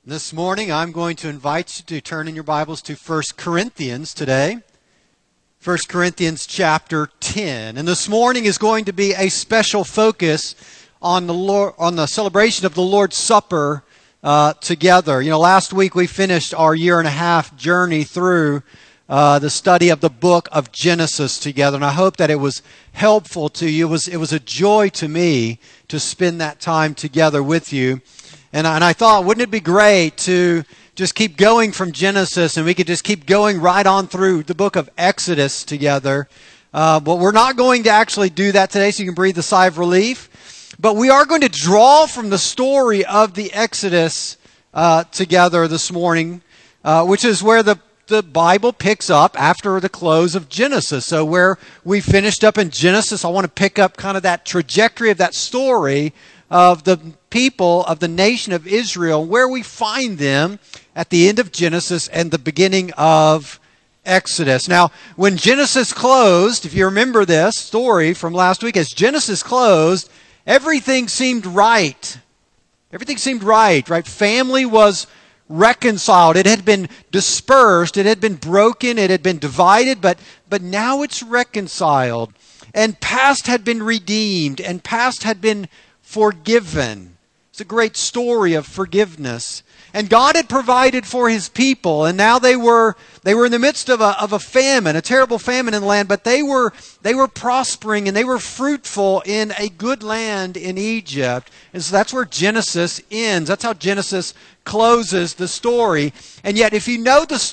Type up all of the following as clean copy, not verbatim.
This morning, I'm going to invite you to turn in your Bibles to 1 Corinthians today. 1 Corinthians chapter 10. And this morning is going to be a special focus on the celebration of the Lord's Supper together. You know, last week we finished our year-and-a-half journey through the study of the book of Genesis together. And I hope that it was helpful to you. It was a joy to me to spend that time together with you. And I thought, wouldn't it be great to just keep going from Genesis and we could just keep going right on through the book of Exodus together. But we're not going to actually do that today, so you can breathe a sigh of relief. But we are going to draw from the story of the Exodus together this morning, which is where the Bible picks up after the close of Genesis. So where we finished up in Genesis, I want to pick up kind of that trajectory of that story of the people of the nation of Israel, where we find them at the end of Genesis and the beginning of Exodus. Now, when Genesis closed, if you remember this story from last week, as Genesis closed, everything seemed right. Everything seemed right? Family was reconciled. It had been dispersed. It had been broken. It had been divided, but now it's reconciled. And past had been redeemed, and past had been forgiven. It's a great story of forgiveness. And God had provided for His people, and now they were in the midst of a famine, a terrible famine in the land, but they were prospering and they were fruitful in a good land in Egypt. And so that's where Genesis ends. That's how Genesis closes the story. And yet, if you know the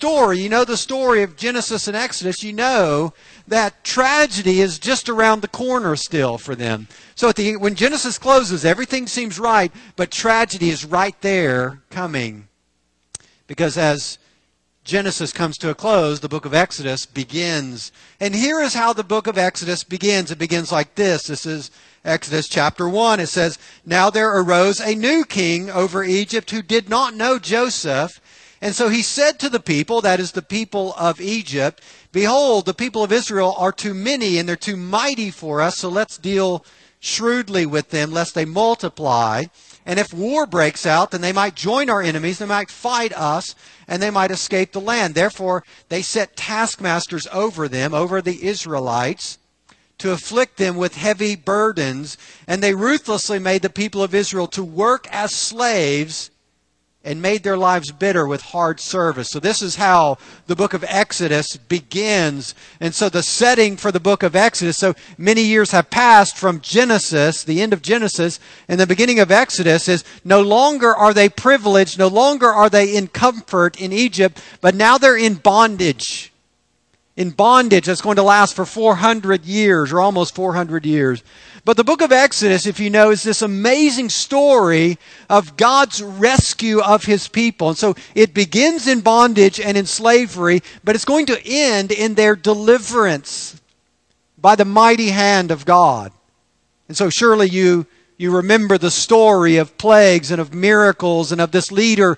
story of Genesis and Exodus, you know that tragedy is just around the corner still for them. So when Genesis closes, everything seems right, but tragedy is right there coming. Because as Genesis comes to a close, the book of Exodus begins. And here is how the book of Exodus begins. It begins like this. This is Exodus chapter 1. It says, "Now there arose a new king over Egypt who did not know Joseph. And so he said to the people," that is the people of Egypt, "Behold, the people of Israel are too many and they're too mighty for us, so let's deal shrewdly with them, lest they multiply. And if war breaks out, then they might join our enemies, they might fight us, and they might escape the land. Therefore, they set taskmasters over them, over the Israelites, to afflict them with heavy burdens. And they ruthlessly made the people of Israel to work as slaves and made their lives bitter with hard service." So this is how the book of Exodus begins. And so the setting for the book of Exodus, so many years have passed from Genesis, the end of Genesis, and the beginning of Exodus is no longer are they privileged, no longer are they in comfort in Egypt, but now they're in bondage. In bondage that's going to last for 400 years or almost 400 years. But the book of Exodus, if you know, is this amazing story of God's rescue of His people. And so it begins in bondage and in slavery, but it's going to end in their deliverance by the mighty hand of God. And so surely you remember the story of plagues and of miracles and of this leader,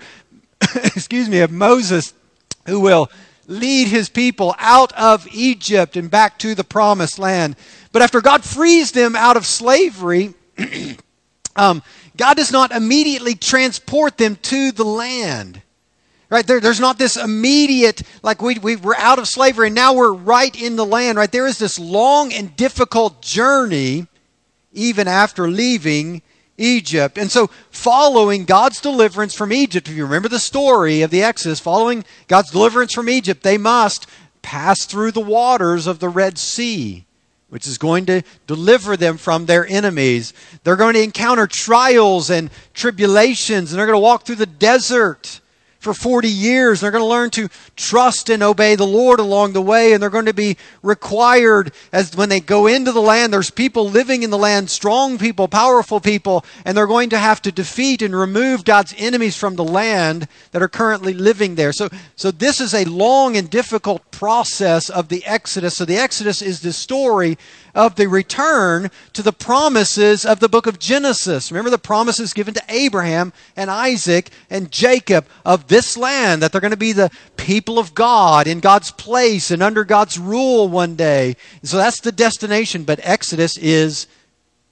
of Moses, who will lead his people out of Egypt and back to the promised land. But after God frees them out of slavery, God does not immediately transport them to the land. Right? There's not this immediate, like we're out of slavery and now we're right in the land. Right? There is this long and difficult journey even after leaving Egypt. And so following God's deliverance from Egypt, if you remember the story of the Exodus, following God's deliverance from Egypt, they must pass through the waters of the Red Sea, which is going to deliver them from their enemies. They're going to encounter trials and tribulations, and they're going to walk through the desert for 40 years. They're going to learn to trust and obey the Lord along the way, and they're going to be required, as when they go into the land, there's people living in the land, strong people, powerful people, and they're going to have to defeat and remove God's enemies from the land that are currently living there. So this is a long and difficult process of the Exodus. So the Exodus is the story of the return to the promises of the book of Genesis. Remember the promises given to Abraham and Isaac and Jacob of this land, that they're going to be the people of God in God's place and under God's rule one day. And so that's the destination, but Exodus is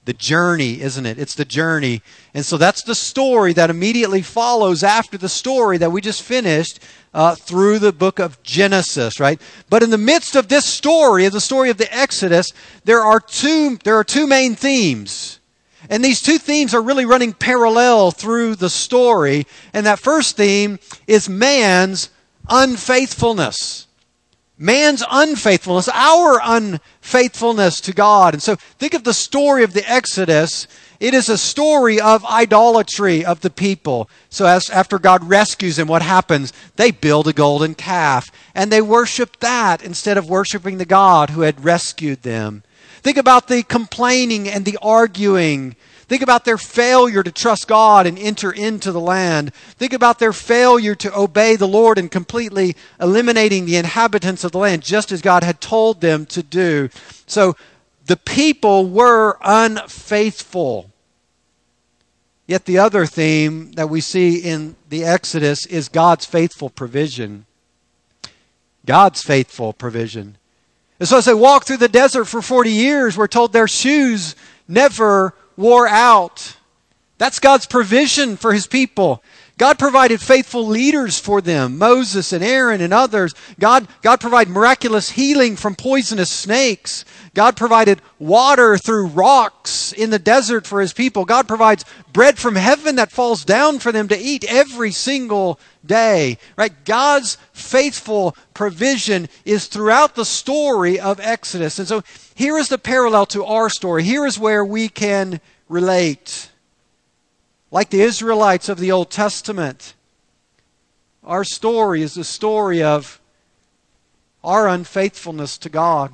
The journey, isn't it? It's the journey. And so that's the story that immediately follows after the story that we just finished through the book of Genesis, right? But in the midst of this story, of the story of the Exodus, there are two main themes. And these two themes are really running parallel through the story. And that first theme is man's unfaithfulness. Man's unfaithfulness, our unfaithfulness to God. And so think of the story of the Exodus. It is a story of idolatry of the people. So after God rescues them, what happens? They build a golden calf. And they worship that instead of worshiping the God who had rescued them. Think about the complaining and the arguing. Think about their failure to trust God and enter into the land. Think about their failure to obey the Lord and completely eliminating the inhabitants of the land, just as God had told them to do. So the people were unfaithful. Yet the other theme that we see in the Exodus is God's faithful provision. God's faithful provision. And so as they walked through the desert for 40 years, we're told their shoes never wore out. That's God's provision for His people. God provided faithful leaders for them, Moses and Aaron and others. God provided miraculous healing from poisonous snakes. God provided water through rocks in the desert for His people. God provides bread from heaven that falls down for them to eat every single day. Right? God's faithful provision is throughout the story of Exodus. And so here is the parallel to our story. Here is where we can relate. Like the Israelites of the Old Testament, our story is the story of our unfaithfulness to God.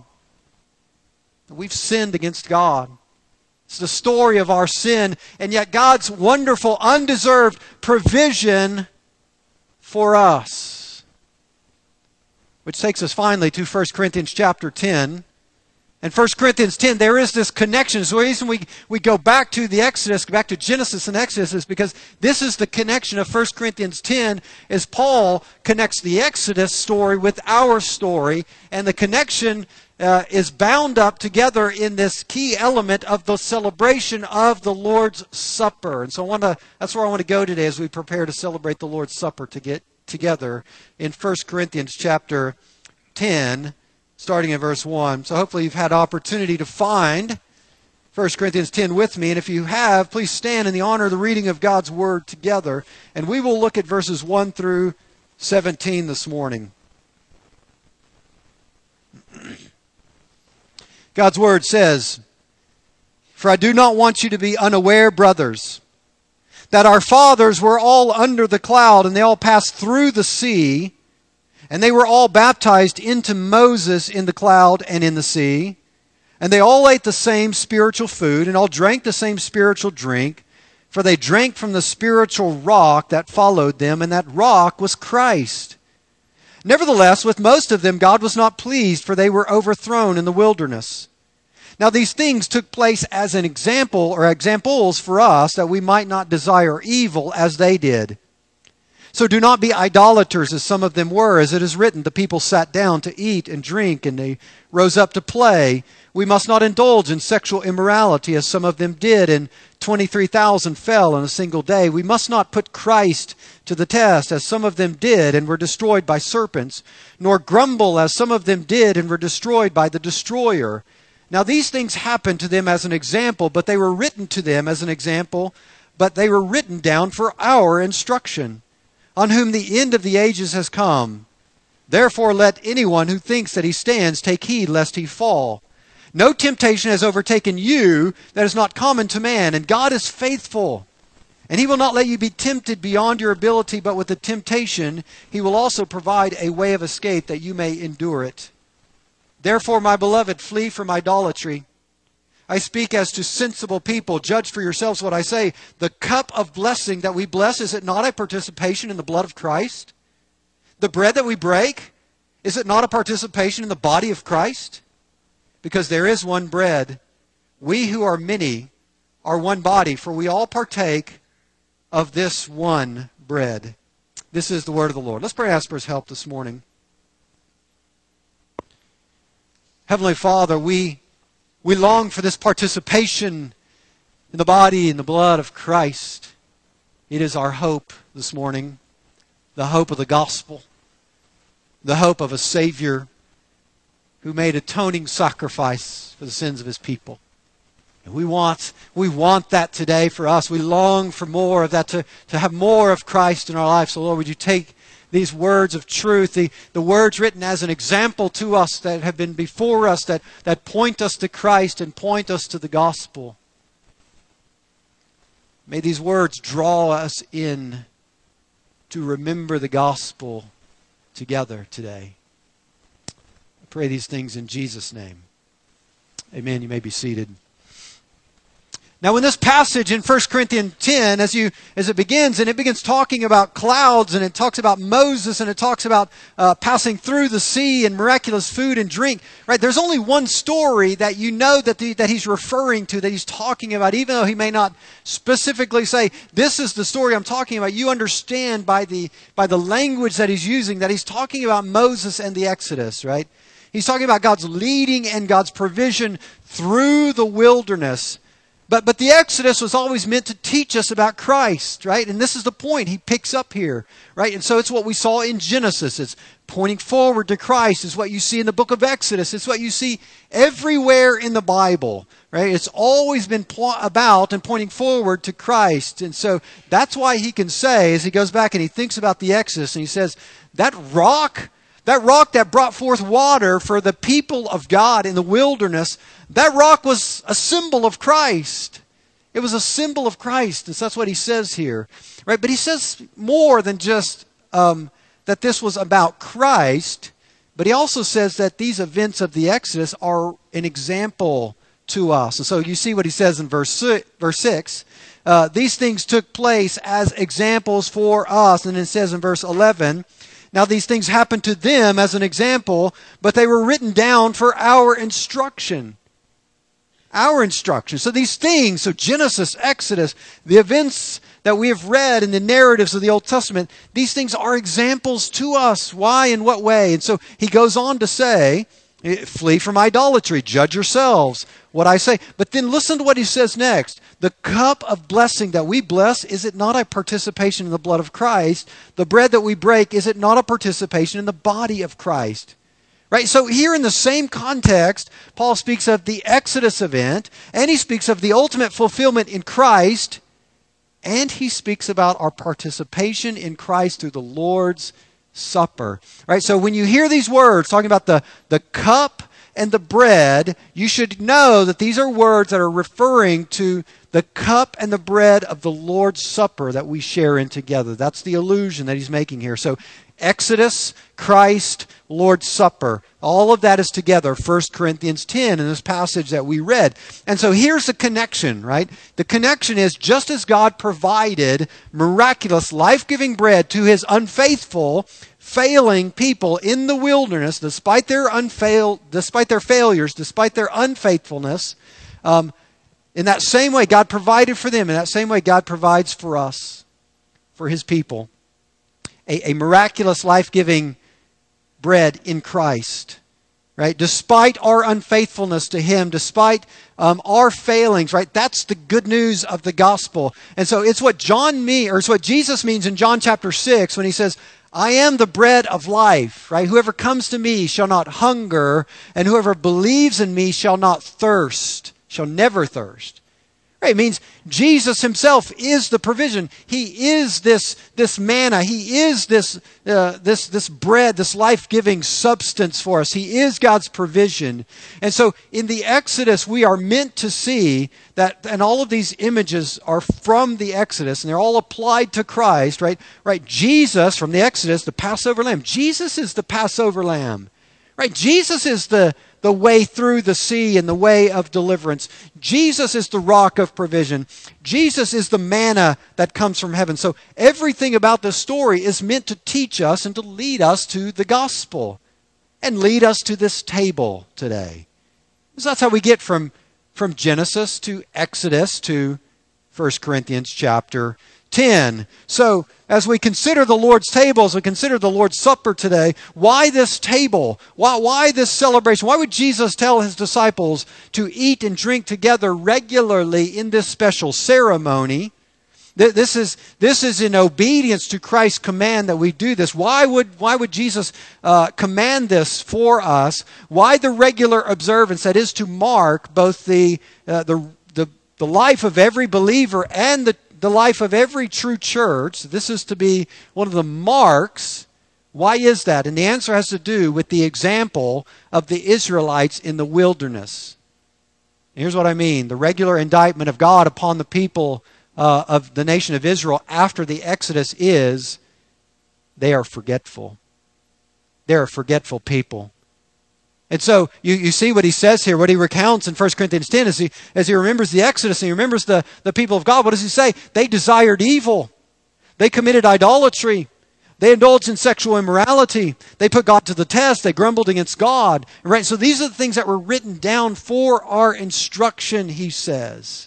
We've sinned against God. It's the story of our sin, and yet God's wonderful, undeserved provision for us. Which takes us finally to 1 Corinthians chapter 10. In 1 Corinthians 10, there is this connection. So the reason we go back to the Exodus, back to Genesis and Exodus, is because this is the connection of 1 Corinthians 10, as Paul connects the Exodus story with our story. And the connection is bound up together in this key element of the celebration of the Lord's Supper. And so that's where I want to go today as we prepare to celebrate the Lord's Supper to get together in 1 Corinthians chapter 10. Starting in verse 1. So hopefully you've had opportunity to find 1 Corinthians 10 with me. And if you have, please stand in the honor of the reading of God's Word together. And we will look at verses 1 through 17 this morning. God's Word says, "For I do not want you to be unaware, brothers, that our fathers were all under the cloud, and they all passed through the sea, and they were all baptized into Moses in the cloud and in the sea. And they all ate the same spiritual food and all drank the same spiritual drink, for they drank from the spiritual rock that followed them, and that rock was Christ. Nevertheless, with most of them God was not pleased, for they were overthrown in the wilderness. Now these things took place as an example or examples for us, that we might not desire evil as they did. So do not be idolaters as some of them were, as it is written, the people sat down to eat and drink, and they rose up to play. We must not indulge in sexual immorality as some of them did, and 23,000 fell in a single day. We must not put Christ to the test as some of them did and were destroyed by serpents, nor grumble as some of them did and were destroyed by the destroyer. Now these things happened to them as an example, but they were written to them as an example, but they were written down for our instruction, on whom the end of the ages has come. Therefore let anyone who thinks that he stands take heed lest he fall. No temptation has overtaken you that is not common to man, and God is faithful. And He will not let you be tempted beyond your ability, but with the temptation He will also provide a way of escape that you may endure it. Therefore, my beloved, flee from idolatry. I speak as to sensible people. Judge for yourselves what I say. The cup of blessing that we bless, is it not a participation in the blood of Christ? The bread that we break, is it not a participation in the body of Christ? Because there is one bread. We who are many are one body, for we all partake of this one bread. This is the word of the Lord. Let's pray and ask for His help this morning. Heavenly Father, we long for this participation in the body and the blood of Christ. It is our hope this morning, the hope of the gospel, the hope of a Savior who made atoning sacrifice for the sins of His people. And we want that today for us. We long for more of that, to have more of Christ in our lives. So Lord, would you take these words of truth, the words written as an example to us that have been before us, that point us to Christ and point us to the gospel. May these words draw us in to remember the gospel together today. I pray these things in Jesus' name. Amen. You may be seated. Now, in this passage in 1 Corinthians 10, as it begins talking about clouds, and it talks about Moses, and it talks about passing through the sea and miraculous food and drink. Right? There's only one story that you know that he's referring to, that he's talking about, even though he may not specifically say, "This is the story I'm talking about." You understand by the language that he's using that he's talking about Moses and the Exodus. Right? He's talking about God's leading and God's provision through the wilderness. But the Exodus was always meant to teach us about Christ, right? And this is the point he picks up here, right? And so it's what we saw in Genesis. It's pointing forward to Christ. It's what you see in the book of Exodus. It's what you see everywhere in the Bible, right? It's always been about and pointing forward to Christ. And so that's why he can say, as he goes back and he thinks about the Exodus, and he says, that rock that brought forth water for the people of God in the wilderness, that rock was a symbol of Christ. It was a symbol of Christ. And so that's what he says here. Right? But he says more than just that this was about Christ, but he also says that these events of the Exodus are an example to us. And so you see what he says in verse 6. These things took place as examples for us. And it says in verse 11, now these things happened to them as an example, but they were written down for our instruction. Our instruction. So these things, so Genesis, Exodus, the events that we have read in the narratives of the Old Testament, these things are examples to us. Why? In what way? And so he goes on to say, flee from idolatry, judge yourselves, what I say. But then listen to what he says next. The cup of blessing that we bless, is it not a participation in the blood of Christ? The bread that we break, is it not a participation in the body of Christ? Right? So here in the same context, Paul speaks of the Exodus event, and he speaks of the ultimate fulfillment in Christ, and he speaks about our participation in Christ through the Lord's Supper. Right? So when you hear these words talking about the cup and the bread, you should know that these are words that are referring to the cup and the bread of the Lord's Supper that we share in together. That's the allusion that he's making here. So Exodus, Christ, Lord's Supper, all of that is together. 1 Corinthians 10 in this passage that we read. And so here's the connection, right? The connection is, just as God provided miraculous, life-giving bread to his unfaithful, failing people in the wilderness, despite their failures, despite their unfaithfulness, in that same way God provided for them. In that same way God provides for us, for his people, a miraculous, life-giving bread in Christ. Right? Despite our unfaithfulness to him, despite our failings, right? That's the good news of the gospel. And so it's what it's what Jesus means in John chapter 6 when he says, I am the bread of life, right? Whoever comes to me shall not hunger, and whoever believes in me shall not thirst, shall never thirst. Right? It means Jesus himself is the provision. He is this manna. He is this bread, this life-giving substance for us. He is God's provision. And so in the Exodus, we are meant to see that, and all of these images are from the Exodus, and they're all applied to Christ, right? Right? Jesus, from the Exodus, the Passover lamb. Jesus is the Passover lamb. Right? Jesus is the way through the sea and the way of deliverance. Jesus is the rock of provision. Jesus is the manna that comes from heaven. So everything about this story is meant to teach us and to lead us to the gospel and lead us to this table today. So that's how we get from Genesis to Exodus to 1 Corinthians chapter 10. So, as we consider the Lord's table, as we consider the Lord's Supper today, why this table? Why this celebration? Why would Jesus tell his disciples to eat and drink together regularly in this special ceremony? This is in obedience to Christ's command that we do this. Why would Jesus command this for us? Why the regular observance? That is to mark both the life of every believer and the life of every true church. This is to be one of the marks. Why is that? And the answer has to do with the example of the Israelites in the wilderness. And here's what I mean. The regular indictment of God upon the people of the nation of Israel after the Exodus is they are forgetful. They're a forgetful people. And so you see what he says here, what he recounts in 1 Corinthians 10 as he remembers the Exodus and he remembers the people of God. What does he say? They desired evil. They committed idolatry. They indulged in sexual immorality. They put God to the test. They grumbled against God. Right? So these are the things that were written down for our instruction, he says.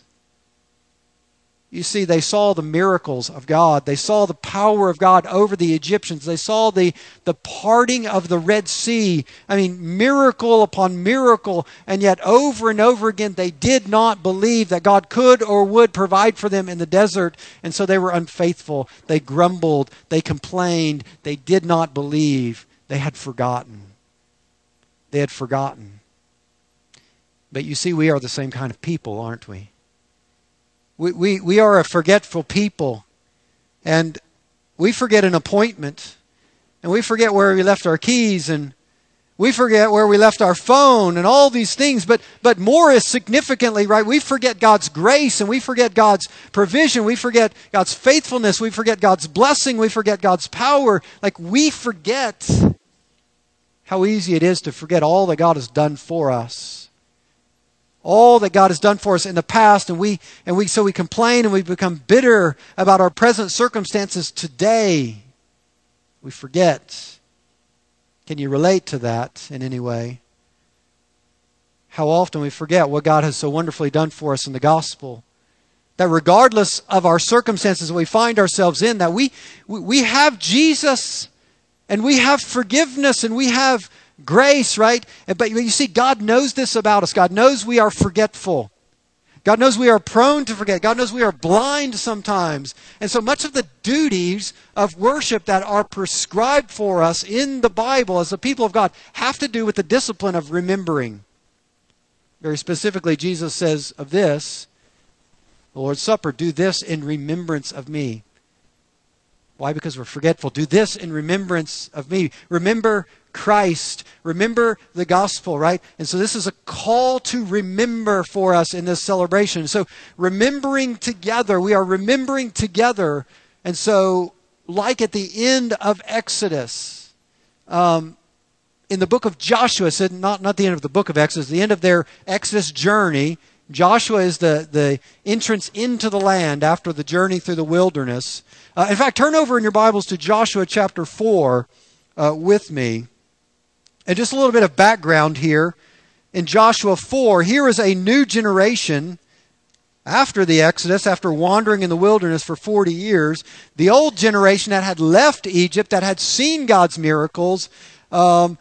You see, they saw the miracles of God. They saw the power of God over the Egyptians. They saw the parting of the Red Sea. I mean, miracle upon miracle. And yet over and over again, they did not believe that God could or would provide for them in the desert. And so they were unfaithful. They grumbled. They complained. They did not believe. They had forgotten. They had forgotten. But you see, we are the same kind of people, aren't we? We are a forgetful people, and we forget an appointment, and we forget where we left our keys, and we forget where we left our phone, and all these things. But more is significantly, right, we forget God's grace, and we forget God's provision, we forget God's faithfulness, we forget God's blessing, we forget God's power. Like, we forget how easy it is to forget all that God has done for us. All that God has done for us in the past, so we complain and we become bitter about our present circumstances today. We forget. Can you relate to that in any way? How often we forget what God has so wonderfully done for us in the gospel. That regardless of our circumstances that we find ourselves in, that we have Jesus and we have forgiveness and we have grace, right? But you see, God knows this about us. God knows we are forgetful. God knows we are prone to forget. God knows we are blind sometimes. And so much of the duties of worship that are prescribed for us in the Bible as the people of God have to do with the discipline of remembering. Very specifically, Jesus says of this, the Lord's Supper, do this in remembrance of me. Why? Because we're forgetful. Do this in remembrance of me. Remember Christ. Remember the gospel, right? And so this is a call to remember for us in this celebration. So remembering together, we are remembering together. And so, like at the end of Exodus, in the book of Joshua, said not the end of the book of Exodus, the end of their Exodus journey. Joshua is the entrance into the land after the journey through the wilderness. In fact, turn over in your Bibles to Joshua chapter 4 with me. And just a little bit of background here. In Joshua 4, here is a new generation after the Exodus, after wandering in the wilderness for 40 years. The old generation that had left Egypt, that had seen God's miracles in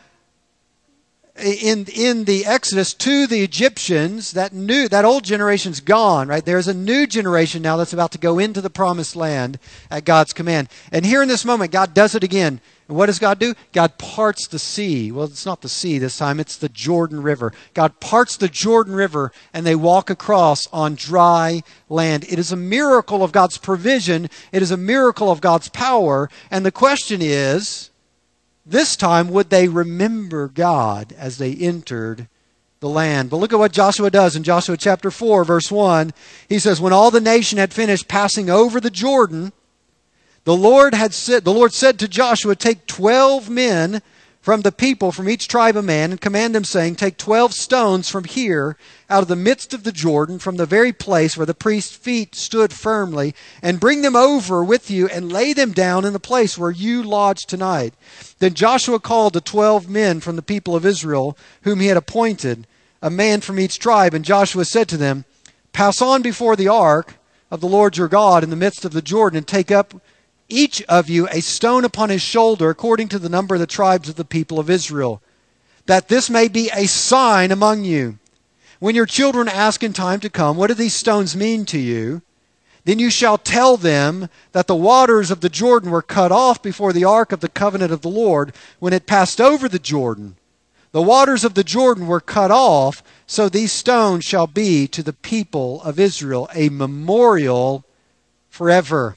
the Exodus to the Egyptians, that old generation's gone, right? There's a new generation now that's about to go into the promised land at God's command. And here in this moment, God does it again. And what does God do? God parts the sea. Well, it's not the sea this time, it's the Jordan River. God parts the Jordan River and they walk across on dry land. It is a miracle of God's provision. It is a miracle of God's power. And the question is, this time, would they remember God as they entered the land? But look at what Joshua does in Joshua chapter 4, verse 1. He says, when all the nation had finished passing over the Jordan, the Lord said to Joshua, take 12 men from the people, from each tribe a man, and command them, saying, take 12 stones from here, out of the midst of the Jordan, from the very place where the priest's feet stood firmly, and bring them over with you, and lay them down in the place where you lodge tonight. Then Joshua called the 12 men from the people of Israel, whom he had appointed, a man from each tribe. And Joshua said to them, pass on before the ark of the Lord your God in the midst of the Jordan, and take up each of you a stone upon his shoulder, according to the number of the tribes of the people of Israel, that this may be a sign among you. When your children ask in time to come, what do these stones mean to you? Then you shall tell them that the waters of the Jordan were cut off before the ark of the covenant of the Lord when it passed over the Jordan. The waters of the Jordan were cut off, so these stones shall be to the people of Israel a memorial forever.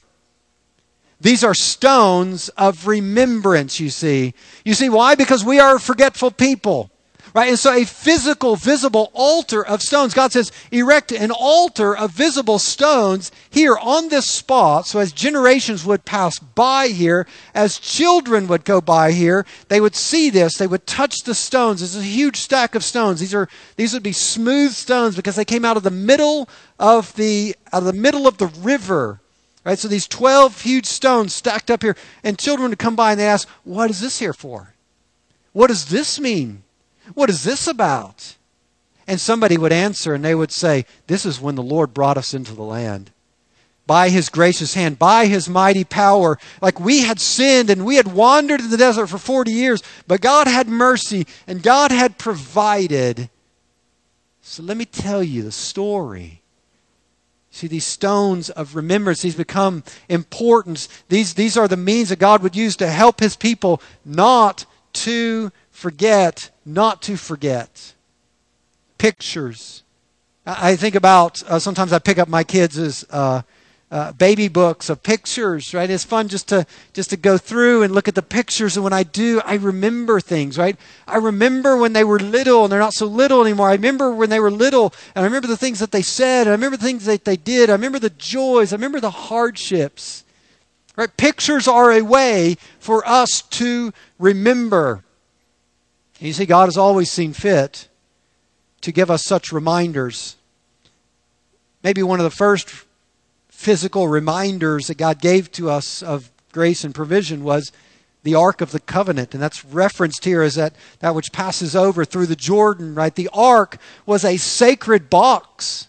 These are stones of remembrance, you see. You see why? Because we are a forgetful people. Right? And so a physical, visible altar of stones. God says, erect an altar of visible stones here on this spot. So as generations would pass by here, as children would go by here, they would see this. They would touch the stones. It's a huge stack of stones. These would be smooth stones because they came out of the middle of the river. Right? So these 12 huge stones stacked up here. And children would come by and they ask, what is this here for? What does this mean? What is this about? And somebody would answer and they would say, this is when the Lord brought us into the land. By his gracious hand, by his mighty power. Like we had sinned and we had wandered in the desert for 40 years, but God had mercy and God had provided. So let me tell you the story. See, these stones of remembrance, these become important. These are the means that God would use to help his people not to forget. Not to forget. Pictures. I think about, sometimes I pick up my kids' baby books of pictures, right? It's fun just to go through and look at the pictures. And when I do, I remember things, right? I remember when they were little and they're not so little anymore. I remember when they were little and I remember the things that they said. And I remember the things that they did. I remember the joys. I remember the hardships, right? Pictures are a way for us to remember. You see, God has always seen fit to give us such reminders. Maybe one of the first physical reminders that God gave to us of grace and provision was the Ark of the Covenant. And that's referenced here as that which passes over through the Jordan, right? The Ark was a sacred box.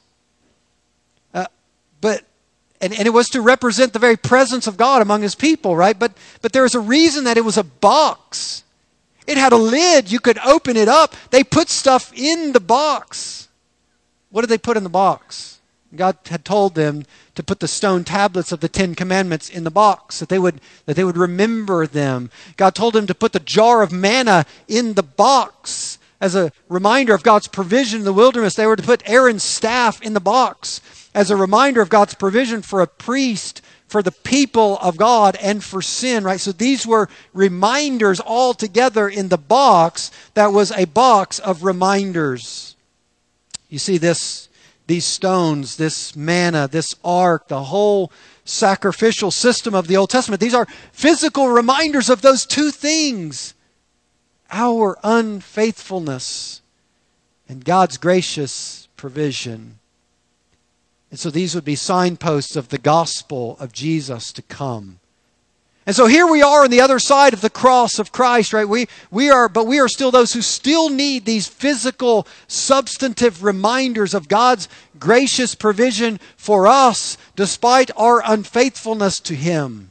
And it was to represent the very presence of God among his people, right? But there is a reason that it was a box. It had a lid. You could open it up. They put stuff in the box. What did they put in the box? God had told them to put the stone tablets of the 10 Commandments in the box, that they would remember them. God told them to put the jar of manna in the box as a reminder of God's provision in the wilderness. They were to put Aaron's staff in the box as a reminder of God's provision for a priest, for the people of God, and for sin, right? So these were reminders all together in the box that was a box of reminders. You see these stones, this manna, this ark, the whole sacrificial system of the Old Testament. These are physical reminders of those two things. Our unfaithfulness and God's gracious provision. And so these would be signposts of the gospel of Jesus to come. And so here we are on the other side of the cross of Christ, right? We are still those who still need these physical, substantive reminders of God's gracious provision for us, despite our unfaithfulness to him.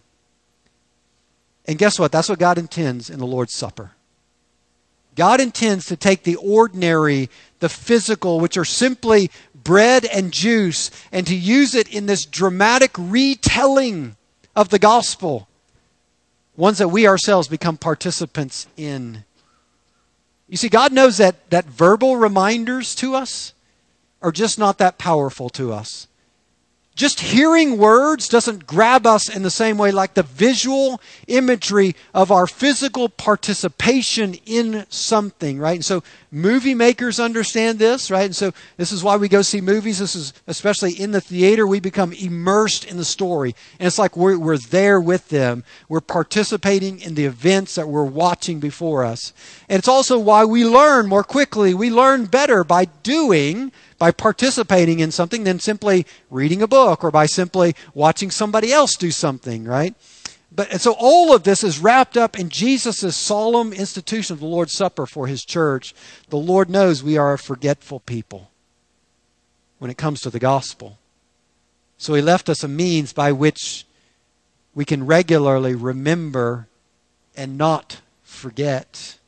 And guess what? That's what God intends in the Lord's Supper. God intends to take the ordinary, the physical, which are simply bread and juice, and to use it in this dramatic retelling of the gospel. Ones that we ourselves become participants in. You see, God knows that verbal reminders to us are just not that powerful to us. Just hearing words doesn't grab us in the same way like the visual imagery of our physical participation in something, right? And so movie makers understand this, right? And so this is why we go see movies. This is especially in the theater, we become immersed in the story. And it's like we're there with them. We're participating in the events that we're watching before us. And it's also why we learn more quickly. We learn better by participating in something than simply reading a book or by simply watching somebody else do something, right? And so all of this is wrapped up in Jesus' solemn institution of the Lord's Supper for his church. The Lord knows we are a forgetful people when it comes to the gospel. So he left us a means by which we can regularly remember and not forget.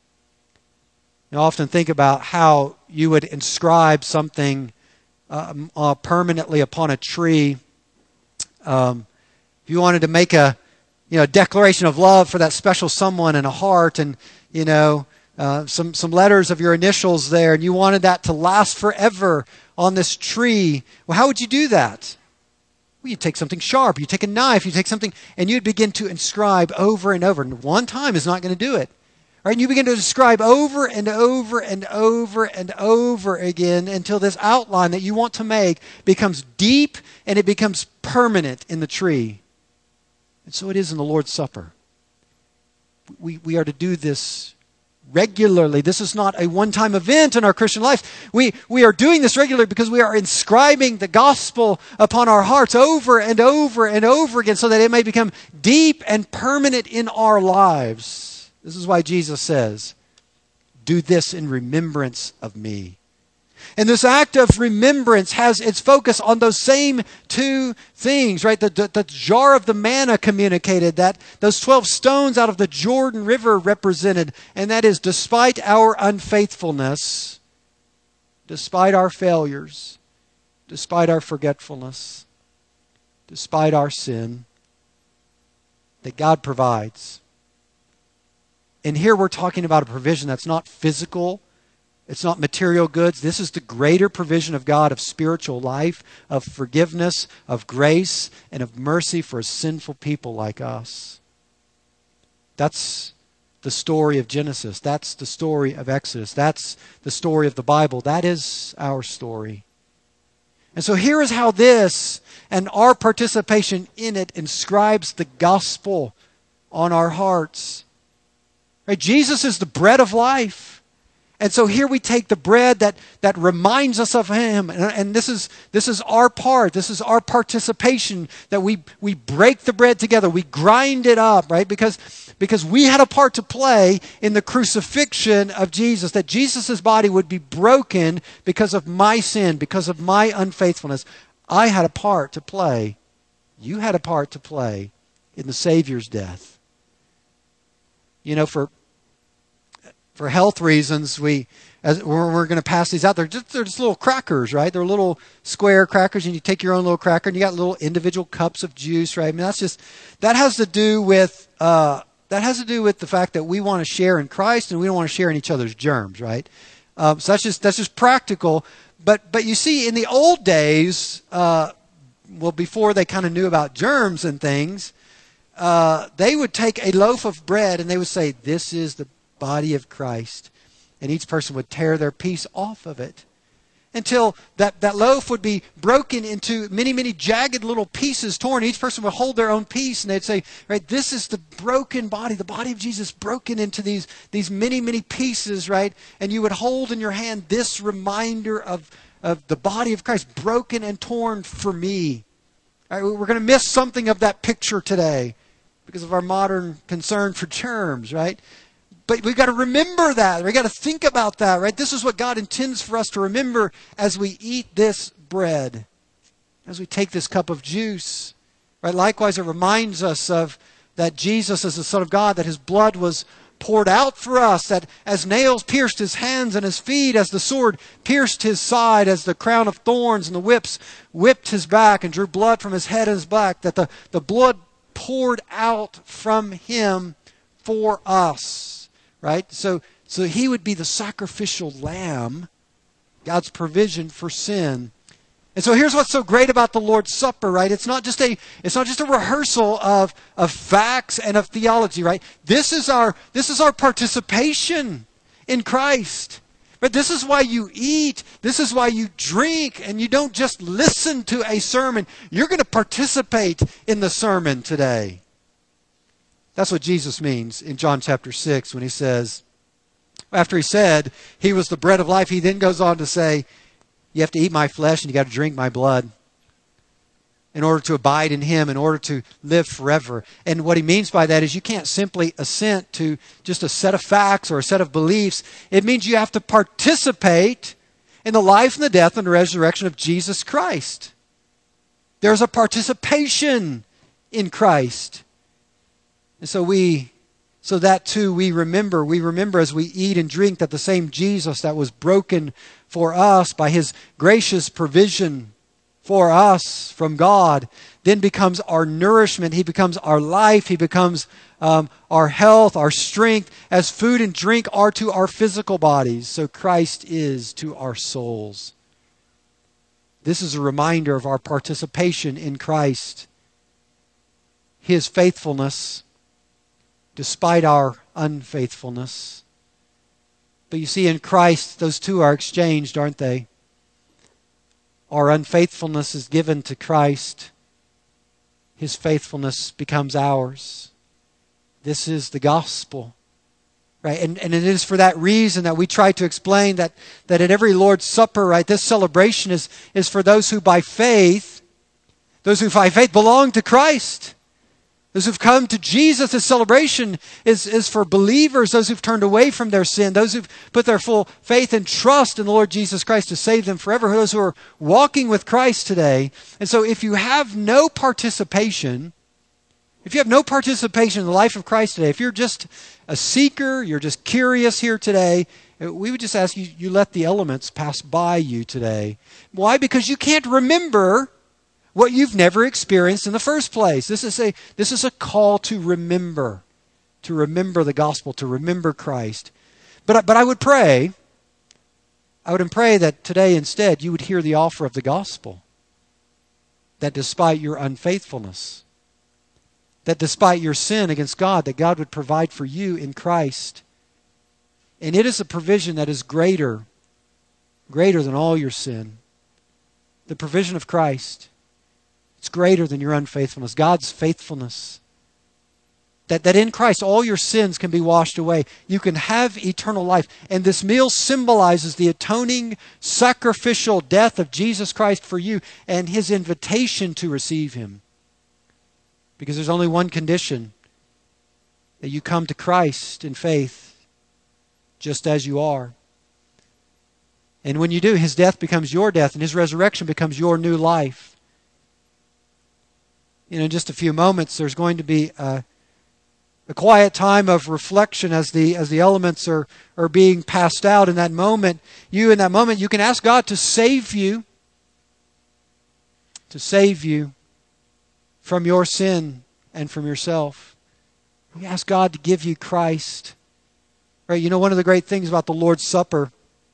I often think about how you would inscribe something permanently upon a tree. If you wanted to make a declaration of love for that special someone in a heart, and some letters of your initials there, and you wanted that to last forever on this tree, well, how would you do that? Well, you'd take something sharp, you take a knife, you take something, and you'd begin to inscribe over and over. And one time is not going to do it. Right? And you begin to describe over and over and over and over again until this outline that you want to make becomes deep and it becomes permanent in the tree. And so it is in the Lord's Supper. We are to do this regularly. This is not a one-time event in our Christian life. We are doing this regularly because we are inscribing the gospel upon our hearts over and over and over again so that it may become deep and permanent in our lives. This is why Jesus says, "Do this in remembrance of me." And this act of remembrance has its focus on those same two things, right? The jar of the manna communicated that, those 12 stones out of the Jordan River represented, and that is, despite our unfaithfulness, despite our failures, despite our forgetfulness, despite our sin, that God provides. And here we're talking about a provision that's not physical. It's not material goods. This is the greater provision of God of spiritual life, of forgiveness, of grace, and of mercy for a sinful people like us. That's the story of Genesis. That's the story of Exodus. That's the story of the Bible. That is our story. And so here is how this and our participation in it inscribes the gospel on our hearts. Right? Jesus is the bread of life. And so here we take the bread that reminds us of Him. And this is our part. This is our participation, that we break the bread together. We grind it up, right? Because we had a part to play in the crucifixion of Jesus. That Jesus' body would be broken because of my sin, because of my unfaithfulness. I had a part to play. You had a part to play in the Savior's death. For health reasons, we're going to pass these out. They're just little crackers, right? They're little square crackers, and you take your own little cracker, and you got little individual cups of juice, right? I mean, that has to do with the fact that we want to share in Christ, and we don't want to share in each other's germs, right? So that's just practical. But you see, in the old days, before they kind of knew about germs and things, they would take a loaf of bread and they would say, "This is the body of Christ," and each person would tear their piece off of it until that loaf would be broken into many, many jagged little pieces torn. Each person would hold their own piece, and they'd say, right, this is the broken body, the body of Jesus broken into these many, many pieces, right? And you would hold in your hand this reminder of the body of Christ broken and torn for me. All right, we're going to miss something of that picture today because of our modern concern for germs, right? But we've got to remember that. We've got to think about that, right? This is what God intends for us to remember as we eat this bread, as we take this cup of juice, right? Likewise, it reminds us of that Jesus is the Son of God, that His blood was poured out for us, that as nails pierced His hands and His feet, as the sword pierced His side, as the crown of thorns and the whips whipped His back and drew blood from His head and His back, that the blood poured out from Him for us. Right? So He would be the sacrificial lamb, God's provision for sin. And so here's what's so great about the Lord's Supper, right? It's not just a rehearsal of facts and of theology, right? This is our participation in Christ. But this is why you eat, this is why you drink, and you don't just listen to a sermon. You're going to participate in the sermon today. That's what Jesus means in John chapter 6 when He says, after He said He was the bread of life, He then goes on to say, you have to eat my flesh and you got to drink my blood in order to abide in Him, in order to live forever. And what He means by that is you can't simply assent to just a set of facts or a set of beliefs. It means you have to participate in the life and the death and the resurrection of Jesus Christ. There's a participation in Christ. And so that too we remember. We remember as we eat and drink that the same Jesus that was broken for us by his gracious provision for us from God then becomes our nourishment. He becomes our life. He becomes our health, our strength, as food and drink are to our physical bodies, so Christ is to our souls. This is a reminder of our participation in Christ, his faithfulness despite our unfaithfulness. But you see, in Christ, those two are exchanged, aren't they? Our unfaithfulness is given to Christ. His faithfulness becomes ours. This is the gospel. Right? And it is for that reason that we try to explain that at every Lord's Supper, right, this celebration is for those who by faith belong to Christ. Those who've come to Jesus. This celebration is for believers, those who've turned away from their sin, those who've put their full faith and trust in the Lord Jesus Christ to save them forever, those who are walking with Christ today. And so if you have no participation, in the life of Christ today, if you're just a seeker, you're just curious here today, we would just ask you let the elements pass by you today. Why? Because you can't remember what you've never experienced in the first place. This is a call to remember the gospel, to remember Christ. But I would pray that today instead you would hear the offer of the gospel, that despite your unfaithfulness, that despite your sin against God, that God would provide for you in Christ. And it is a provision that is greater than all your sin. The provision of Christ. It's greater than your unfaithfulness. God's faithfulness. That in Christ all your sins can be washed away. You can have eternal life. And this meal symbolizes the atoning, sacrificial death of Jesus Christ for you and his invitation to receive him. Because there's only one condition: that you come to Christ in faith, just as you are. And when you do, his death becomes your death, and his resurrection becomes your new life. In just a few moments, there's going to be a quiet time of reflection as the elements are being passed out. In that moment, you can ask God to save you from your sin and from yourself. You ask God to give you Christ. Right? One of the great things about the Lord's Supper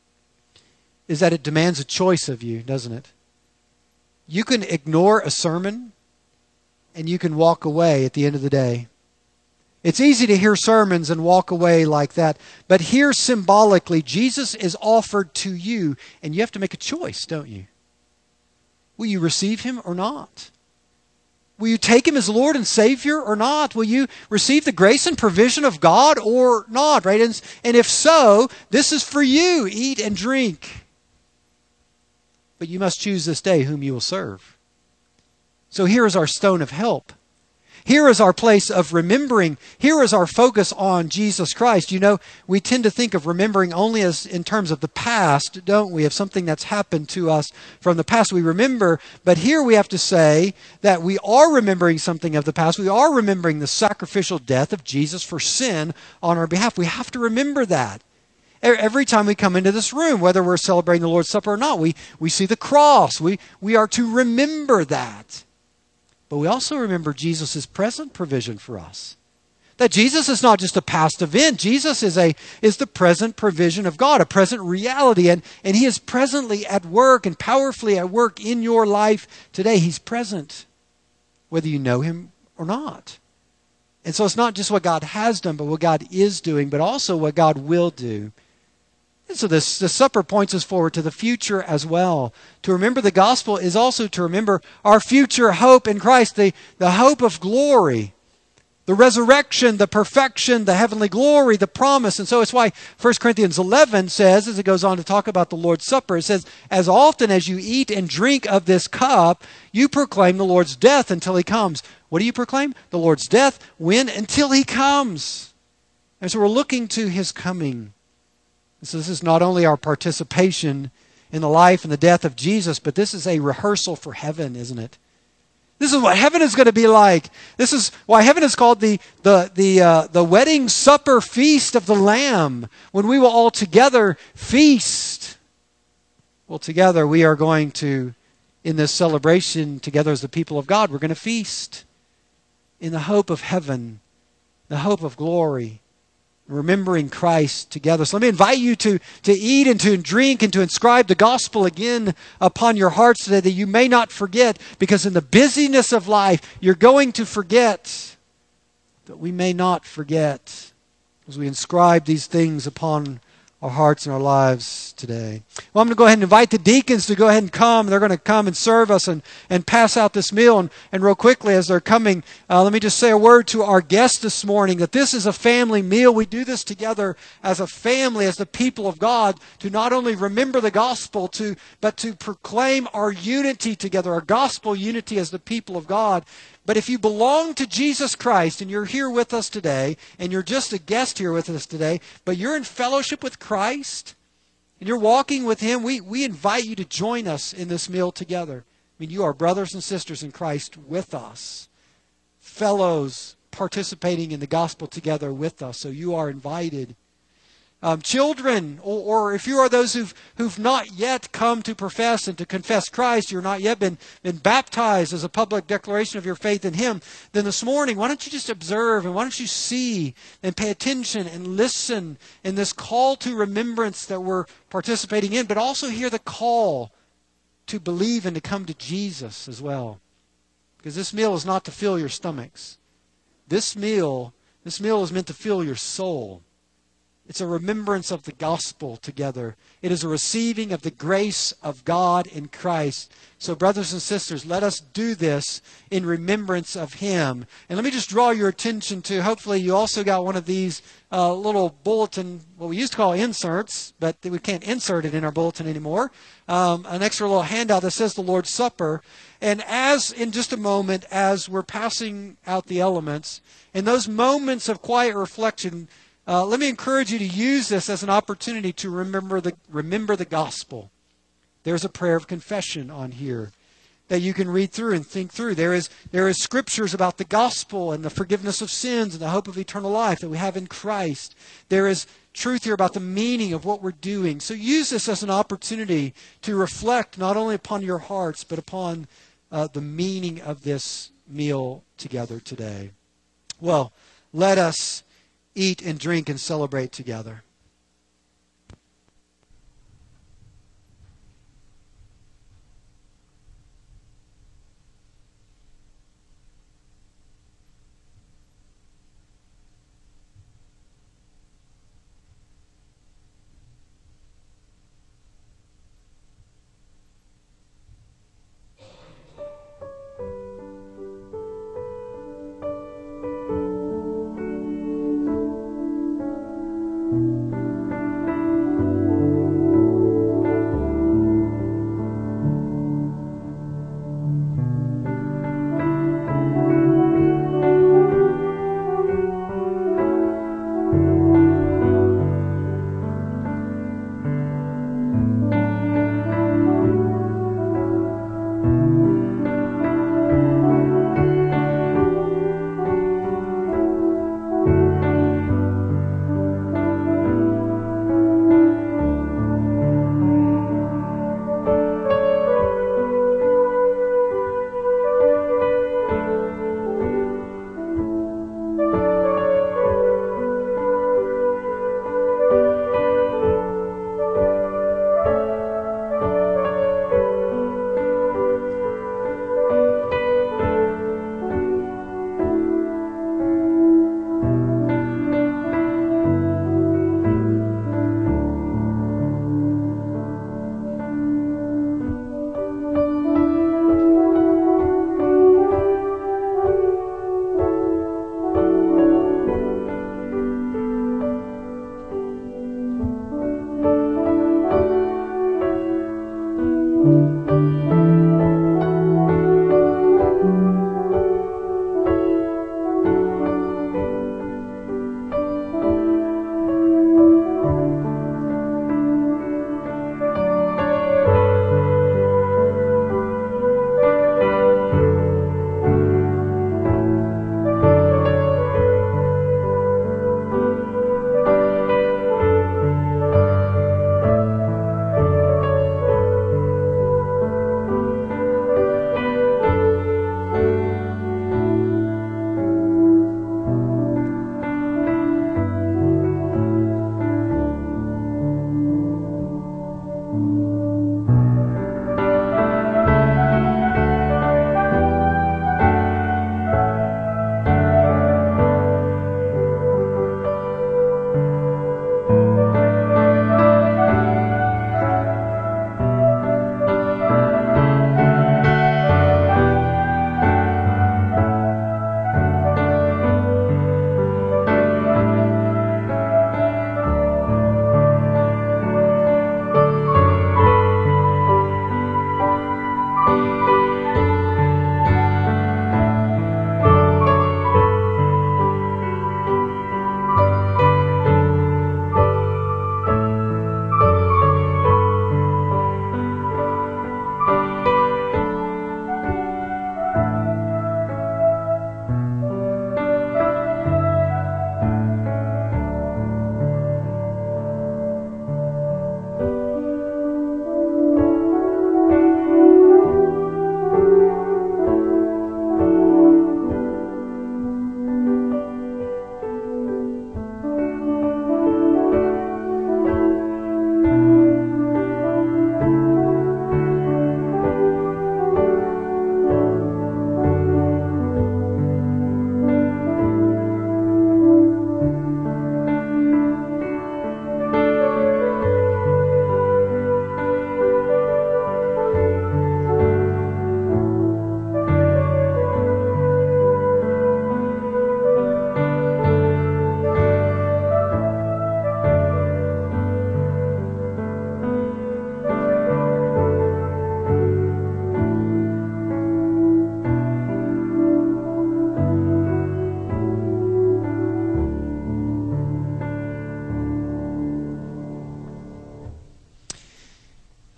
is that it demands a choice of you, doesn't it? You can ignore a sermon and you can walk away at the end of the day. It's easy to hear sermons and walk away like that. But here symbolically, Jesus is offered to you, and you have to make a choice, don't you? Will you receive him or not? Will you take him as Lord and Savior or not? Will you receive the grace and provision of God or not? Right? And if so, this is for you. Eat and drink. But you must choose this day whom you will serve. So here is our stone of help. Here is our place of remembering. Here is our focus on Jesus Christ. We tend to think of remembering only as in terms of the past, don't we? Of something that's happened to us from the past we remember. But here we have to say that we are remembering something of the past. We are remembering the sacrificial death of Jesus for sin on our behalf. We have to remember that. Every time we come into this room, whether we're celebrating the Lord's Supper or not, we see the cross. We are to remember that. But we also remember Jesus' present provision for us. That Jesus is not just a past event. Jesus is the present provision of God, a present reality. And he is presently at work and powerfully at work in your life today. He's present, whether you know him or not. And so it's not just what God has done, but what God is doing, but also what God will do. And so the supper points us forward to the future as well. To remember the gospel is also to remember our future hope in Christ, the hope of glory, the resurrection, the perfection, the heavenly glory, the promise. And so it's why 1 Corinthians 11 says, as it goes on to talk about the Lord's Supper, it says, as often as you eat and drink of this cup, you proclaim the Lord's death until he comes. What do you proclaim? The Lord's death. When? Until he comes. And so we're looking to his coming. So this is not only our participation in the life and the death of Jesus, but this is a rehearsal for heaven, isn't it? This is what heaven is going to be like. This is why heaven is called the wedding supper feast of the Lamb, when we will all together feast. Well, together we are going to, in this celebration, together as the people of God, we're going to feast in the hope of heaven, the hope of glory, remembering Christ together. So let me invite you to eat and to drink and to inscribe the gospel again upon your hearts today, that you may not forget, because in the busyness of life, you're going to forget. That we may not forget as we inscribe these things upon our hearts and our lives today. Well, I'm going to go ahead and invite the deacons to go ahead and come. They're going to come and serve us and pass out this meal. And real quickly, as they're coming, let me just say a word to our guests this morning, that this is a family meal. We do this together as a family, as the people of God, to not only remember the gospel, but to proclaim our unity together, our gospel unity as the people of God. But if you belong to Jesus Christ and you're here with us today, and you're just a guest here with us today, but you're in fellowship with Christ and you're walking with Him, we invite you to join us in this meal together. I mean, you are brothers and sisters in Christ with us, fellows participating in the gospel together with us. So you are invited. Children, or if you are those who've not yet come to profess and to confess Christ, you're not yet been baptized as a public declaration of your faith in Him, then this morning, why don't you just observe, and why don't you see and pay attention and listen in this call to remembrance that we're participating in, but also hear the call to believe and to come to Jesus as well. Because this meal is not to fill your stomachs. This meal is meant to fill your soul. It's a remembrance of the gospel together. It is a receiving of the grace of God in Christ. So brothers and sisters, let us do this in remembrance of Him. And let me just draw your attention to, hopefully you also got one of these little bulletin, what we used to call inserts, but we can't insert it in our bulletin anymore. An extra little handout that says the Lord's Supper. And as in just a moment, as we're passing out the elements, in those moments of quiet reflection, let me encourage you to use this as an opportunity to remember the gospel. There's a prayer of confession on here that you can read through and think through. There is scriptures about the gospel and the forgiveness of sins and the hope of eternal life that we have in Christ. There is truth here about the meaning of what we're doing. So use this as an opportunity to reflect not only upon your hearts, but upon the meaning of this meal together today. Well, let us eat and drink and celebrate together.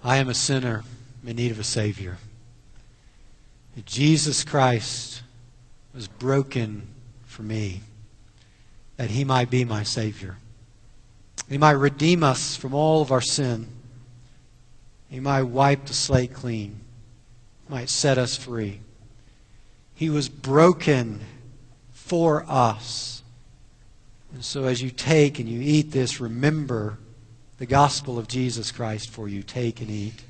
I am a sinner in need of a Savior. That Jesus Christ was broken for me, that He might be my Savior. He might redeem us from all of our sin. He might wipe the slate clean. He might set us free. He was broken for us. And so as you take and you eat this, remember the gospel of Jesus Christ for you. Take and eat.